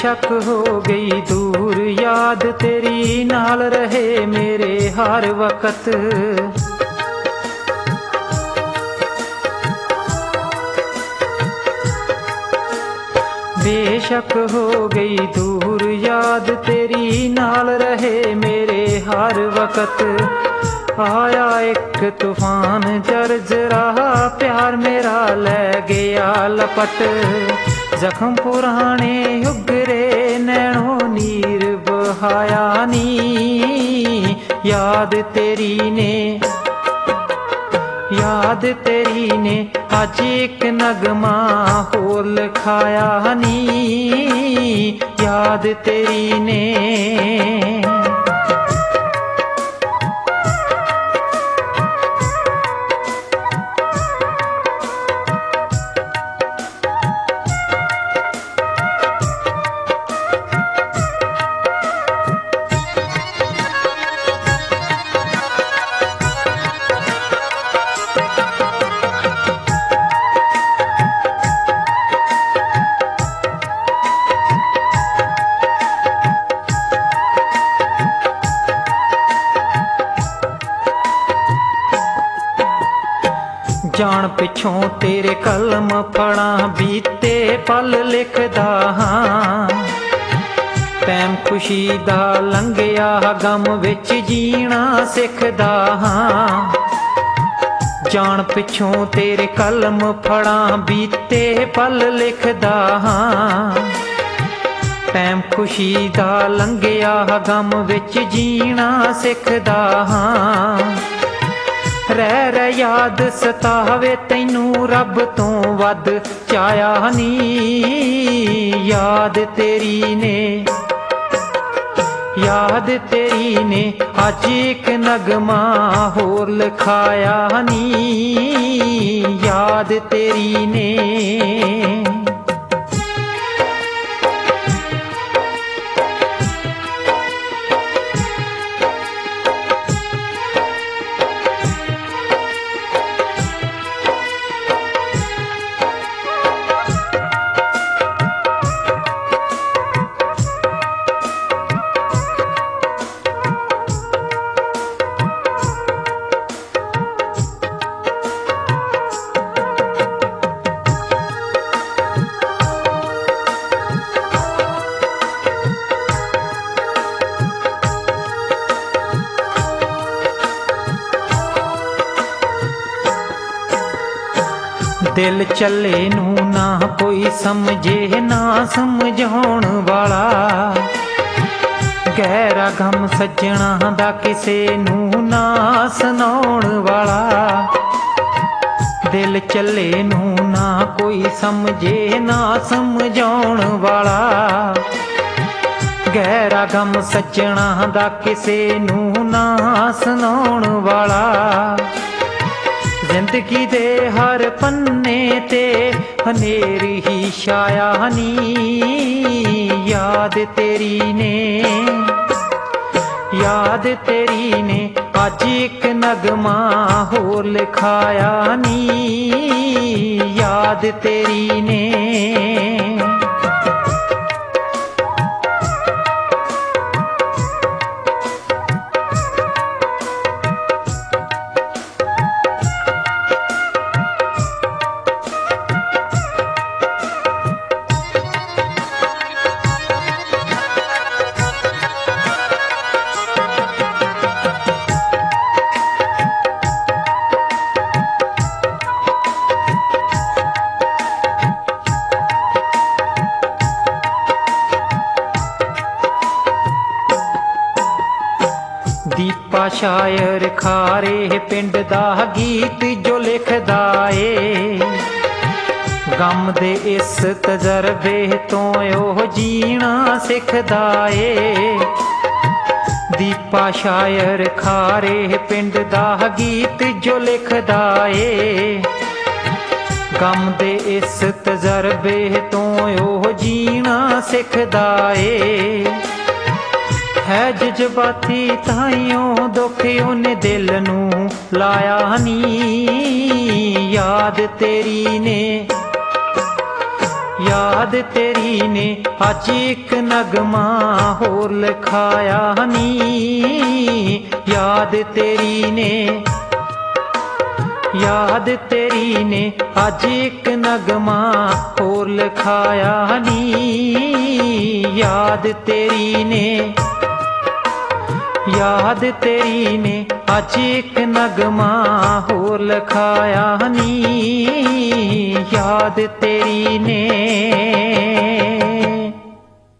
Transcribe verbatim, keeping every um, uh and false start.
बेशक हो गई दूर याद तेरी नाल रहे मेरे हर वक्त। बेशक हो गई दूर याद तेरी नाल रहे मेरे हर वक्त। आया एक तूफान जर्जरा प्यार मेरा ले गया लपट। जख्म पुराने उगरे नैनों नीर बहाया नी याद तेरी ने याद तेरी ने अज एक नगमा होर लिखाया नी याद तेरी ने। जान पिछों तेरे कलम फड़ा बीते पल लिखदा हाँ। टैम खुशी दा लंघिया गम विच जीना सिखदा हाँ। जान पिछों तेरे कलम फड़ा बीते पल लिखदा हाँ। टैम खुशी दा लंघिया गम विच जीना सिखदा हाँ। रह रह याद सतावे तैनू रब तो वध चाया नी याद तेरी ने याद तेरी ने अज एक नगमा होर लिखाया नी याद तेरी ने। दिल चले नू ना कोई समझे ना समझाउण वाला। गहरा गम सज्जणा दा किसे नू ना सुनाउण वाला। दिल चले नू ना कोई समझे ना समझाउण वाला। गहरा गम सज्जणा दा किसे नू ना सुनाउण वाला। जिंदगी दे हर पन्ने ते हनेरी ही छाया नी याद तेरी ने याद तेरी ने अज एक नगमा होर लिखाया नी याद तेरी ने। दीपा शायर खारे पिंड दा गीत जो लिखदा ए। गम दे इस तजर्बे तो ओह जीना सिखदा ए। दीपा शायर खारे पिंड दा गीत जो लिखदा ए। गम दे इस तजर्बे तो ओह जीना सिखदा ए। है जज्बाती ताइयों दुख उन्हें दिल नू लाया नी याद तेरी ने याद तेरी ने अज एक नगमा होर लिखाया नी। याद तेरी ने याद तेरी ने अज एक नगमा होर लिखाया नी। याद तेरी ने याद तेरी ने अज एक नगमा होर लिखाया नी। याद तेरी ने